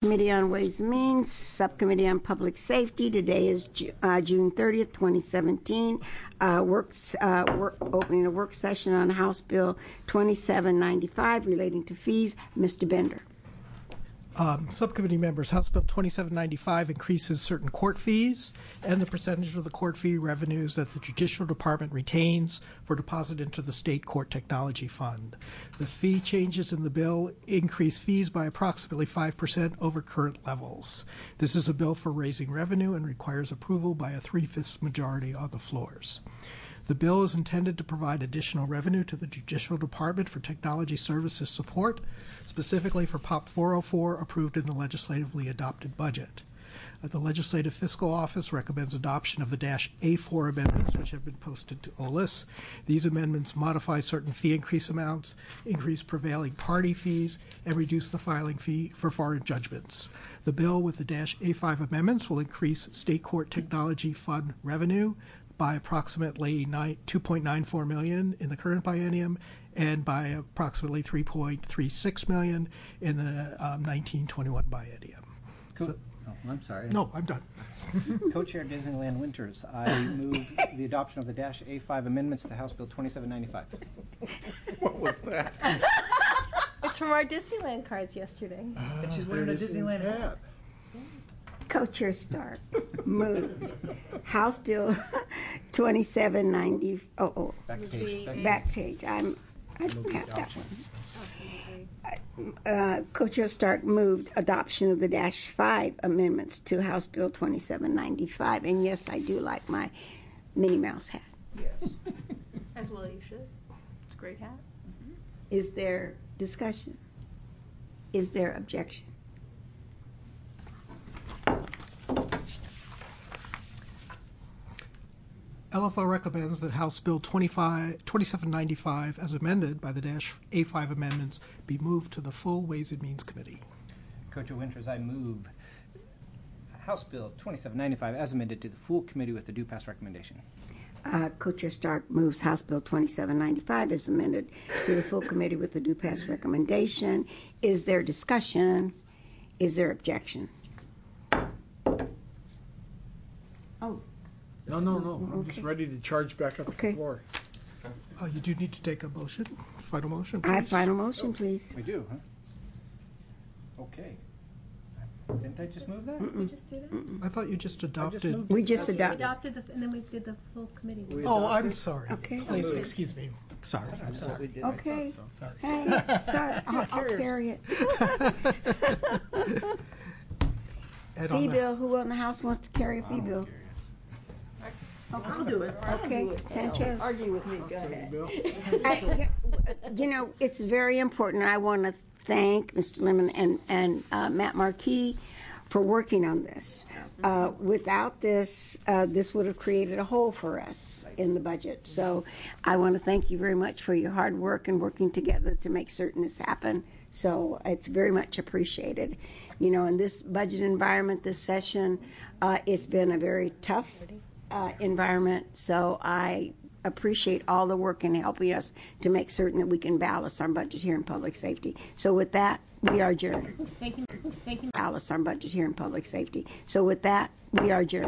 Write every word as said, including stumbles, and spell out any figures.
Committee on Ways and Means, Subcommittee on Public Safety. Today is Ju- uh, June thirtieth, twenty seventeen. Uh, works, uh, work, opening a work session on House Bill twenty-seven ninety-five relating to fees. Mister Bender. Um, subcommittee members, House Bill twenty-seven ninety-five increases certain court fees and the percentage of the court fee revenues that the Judicial Department retains for deposit into the State Court Technology Fund. The fee changes in the bill increase fees by approximately five percent over current levels. This is a bill for raising revenue and requires approval by a three-fifths majority on the floors. The bill is intended to provide additional revenue to the Judicial Department for technology services support, specifically for P O P four oh four approved in the legislatively adopted budget. Uh, the Legislative Fiscal Office recommends adoption of the Dash A four amendments, which have been posted to O L I S. These amendments modify certain fee increase amounts, increase prevailing party fees, and reduce the filing fee for foreign judgments. The bill with the Dash A five amendments will increase State Court Technology Fund revenue by approximately two point nine four million dollars in the current biennium and by approximately three point three six million dollars in the um, nineteen twenty-one biennium. Co- So, oh, I'm sorry. no, I'm done. Co-Chair Disneyland Winters, I move the adoption of the Dash A five amendments to House Bill twenty-seven ninety-five. What was that? It's from our Disneyland cards yesterday. Uh, She's wearing a Disneyland hat. Co-Chair Stark moved House Bill twenty-seven ninety. Oh, oh, Back page. Back back page. I'm. I don't have that one. Uh, Co-Chair Stark moved adoption of the Dash five amendments to House Bill twenty-seven ninety-five. And yes, I do like my Minnie Mouse hat. Yes. As well you should. It's a great hat. Is there discussion? Is there objection? L F O recommends that House Bill twenty-seven ninety-five, as amended by the Dash A five amendments, be moved to the full Ways and Means Committee. Co-Chair Winters, I move House Bill twenty-seven ninety-five as amended to the full committee with the due pass recommendation. Uh, Co-Chair Stark moves House Bill twenty-seven ninety-five as amended to the full committee with the due pass recommendation. Is there discussion? Is there objection? Oh. No, no, no. I'm Okay. just ready to charge back up to Okay. the floor. Uh, you do need to take a motion, final motion, I please. final motion, please. We do, huh? Okay. Didn't I just move that? Did we just do that? I thought you just adopted. moved We just We adopted. adopted the, and then we did the full committee. We Oh, adopted? I'm sorry. Okay. Please excuse me. Sorry. I thought we did. Okay. Sorry. Hey, sorry, I'll, I'll carry it. And on Fee the- bill, who on the House wants to carry a fee bill? I'll do it. I'll Okay, do it. Sanchez. Argue with me. Go ahead. Bill? I, you know, it's very important. I want to thank Mister Lemon and, and uh, Matt Marquis for working on this. Uh, without this, uh, this would have created a hole for us in the budget. So I want to thank you very much for your hard work and working together to make certain this happen. So it's very much appreciated. You know, in this budget environment, this session, uh, it's been a very tough uh, environment. So I appreciate all the work in helping us to make certain that we can balance our budget here in public safety. So with that, we are adjourned. Thank you. Thank you. Balance our budget here in public safety. So with that, we are adjourned.